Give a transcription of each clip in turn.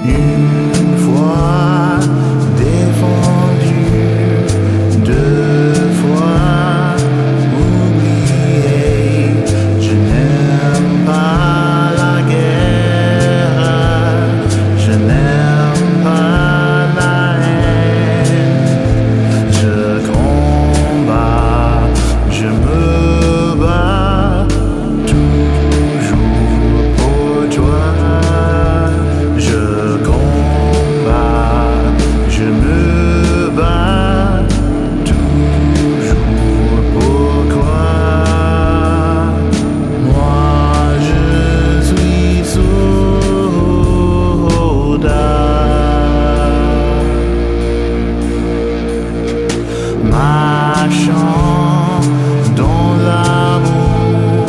Une fois défendu, deux fois oublié. Je n'aime pas la guerre, je n'aime pas la haine. Je combats, je me bats toujours pour toi. Je combats, je me bats toujours pourquoi. Moi je suis soldat, marchant dans l'amour,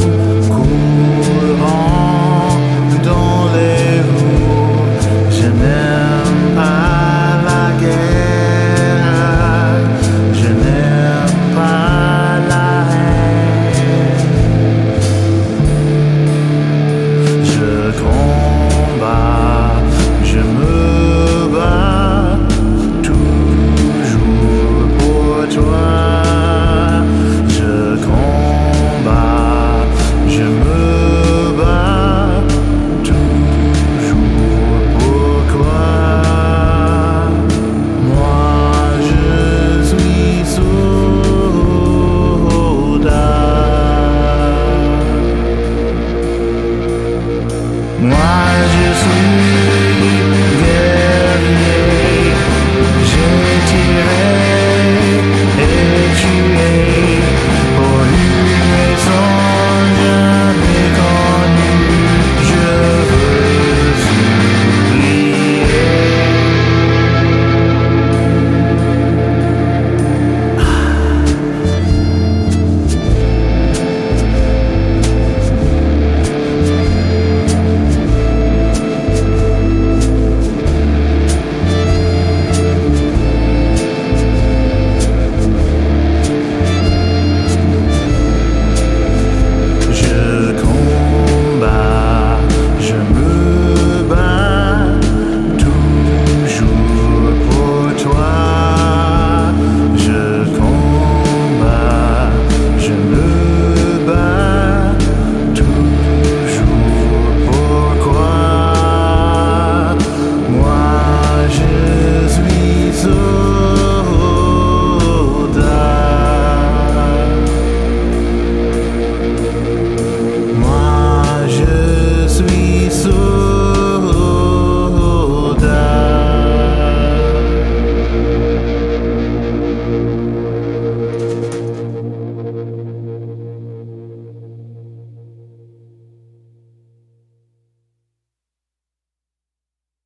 courant dans les roues. Je n'aime pas la guerre, je n'aime pas la haine. Je combats, je me bats toujours pour toi. Je combats, je me bats toujours pourquoi. Moi je suis soldat. Moi je suis